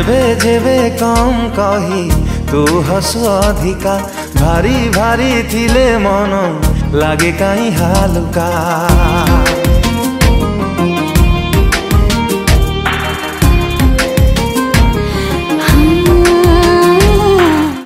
जेबे जेबे कम कही तू हसु अधिका भारी भारी थिले मन लागे कहीं हालुका।